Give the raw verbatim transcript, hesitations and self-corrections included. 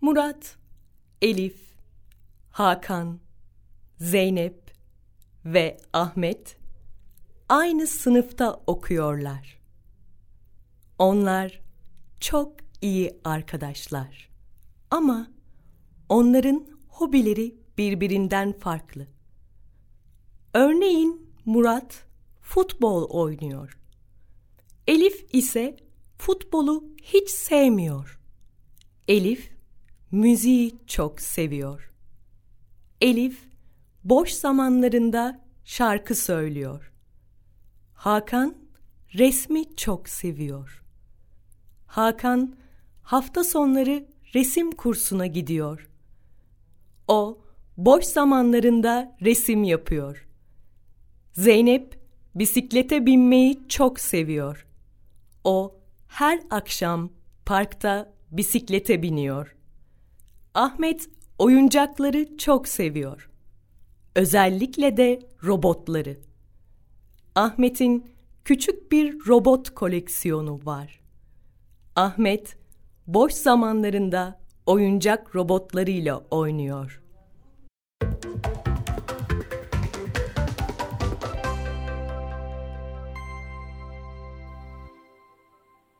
Murat, Elif, Hakan, Zeynep ve Ahmet aynı sınıfta okuyorlar. Onlar çok iyi arkadaşlar. Ama onların hobileri birbirinden farklı. Örneğin Murat futbol oynuyor. Elif ise futbolu hiç sevmiyor. Elif müziği çok seviyor. Elif boş zamanlarında şarkı söylüyor. Hakan resmi çok seviyor. Hakan hafta sonları resim kursuna gidiyor. O boş zamanlarında resim yapıyor. Zeynep bisiklete binmeyi çok seviyor. O her akşam parkta bisiklete biniyor. Ahmet oyuncakları çok seviyor. Özellikle de robotları. Ahmet'in küçük bir robot koleksiyonu var. Ahmet boş zamanlarında oyuncak robotlarıyla oynuyor.